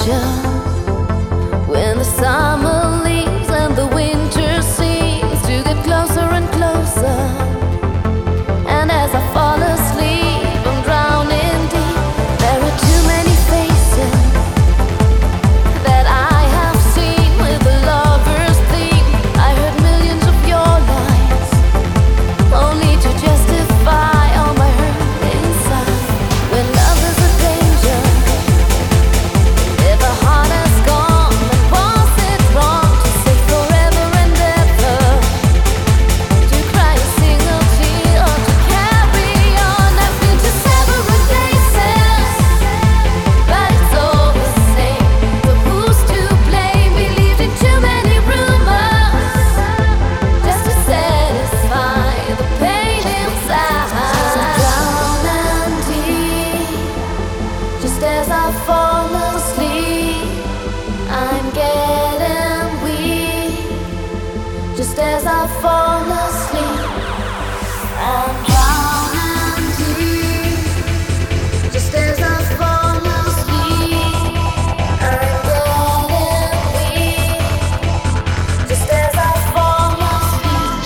danger when the summer leaves and the winter seems to get closer and closer. And as I fall asleep, I'm drowning deep. There are too many faces that I have seen with a lover's theme. I heard millions of your lies, only to justify all my hurt inside. When love is a danger, if a heart has gone, then was it wrong to say forever and ever? To cry a single tear or to carry on? I've been to several places, but it's all the same. But who's to blame? Believed in too many rumors just to satisfy the pain inside. Down and deep, just as I fall asleep, I'm getting weak. Just as I fall asleep, I'm drowning deep. Just as I fall asleep, I'm getting weak. Just as I fall asleep.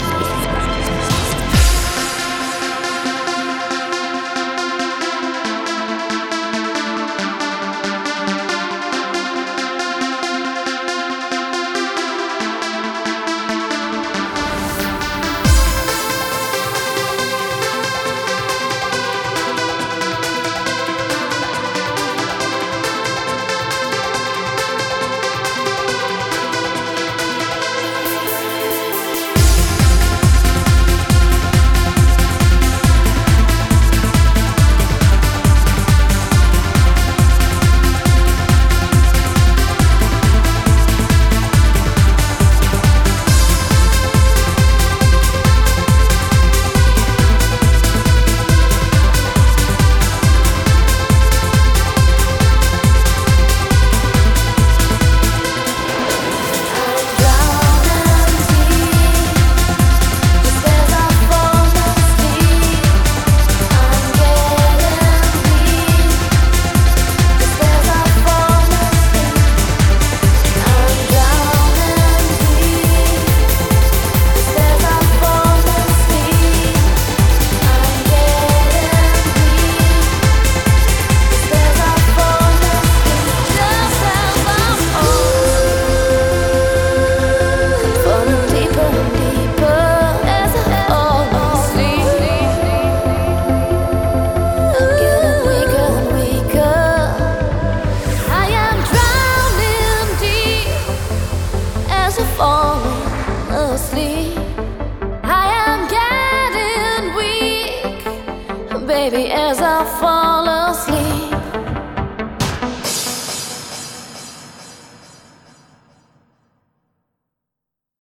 Falling asleep, I am getting weak, baby, as I fall